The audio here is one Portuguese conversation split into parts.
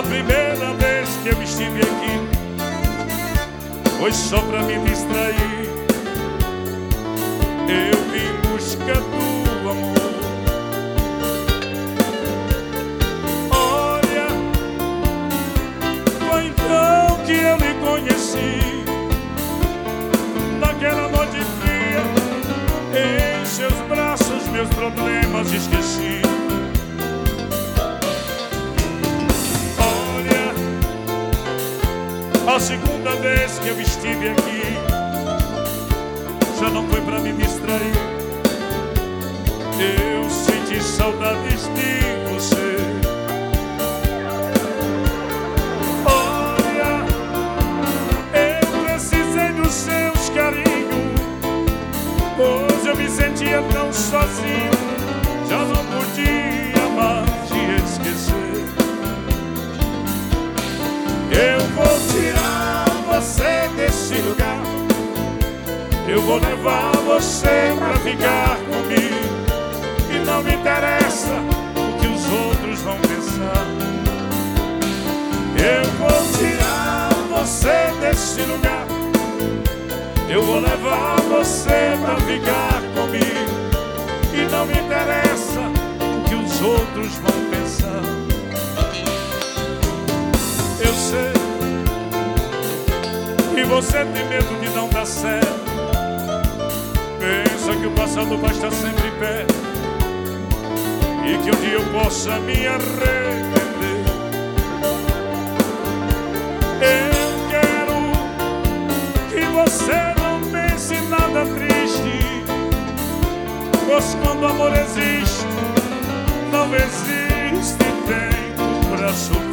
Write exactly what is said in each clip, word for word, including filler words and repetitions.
primeira vez que eu estive aqui foi só pra me distrair. Eu vim buscar do amor. Olha, foi então que eu lhe conheci. Naquela noite fria, em seus braços meus problemas esqueci. A segunda vez que eu estive aqui já não foi pra me distrair. Eu senti saudades de você. Olha, eu precisei dos seus carinhos, pois eu me sentia tão sozinho. Já não podia mais te esquecer. Eu vou tirar você desse lugar. Eu vou levar você pra ficar comigo. E não me interessa o que os outros vão pensar. Eu vou tirar você desse lugar. Eu vou levar você pra ficar comigo. E não me interessa o que os outros vão pensar. Eu sei que você tem medo de não dar certo. Pensa que o passado vai estar sempre perto e que um dia eu possa me arrepender. Eu quero que você não pense em nada triste, pois quando o amor existe, não existe tempo pra sofrer.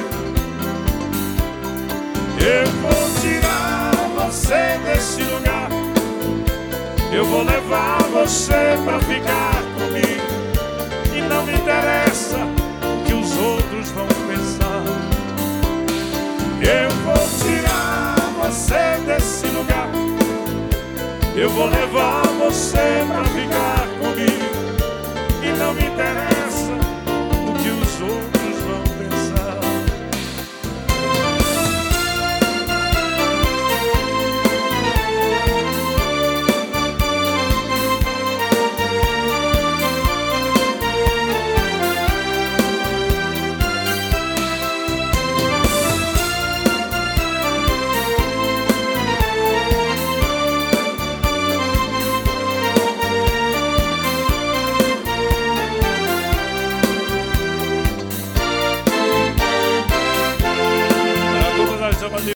Eu vou tirar você desse lugar. Eu vou levar você pra ficar comigo. E não me interessa o que os outros vão pensar. Eu vou tirar você desse lugar. Eu vou levar você pra ficar comigo. E não me interessa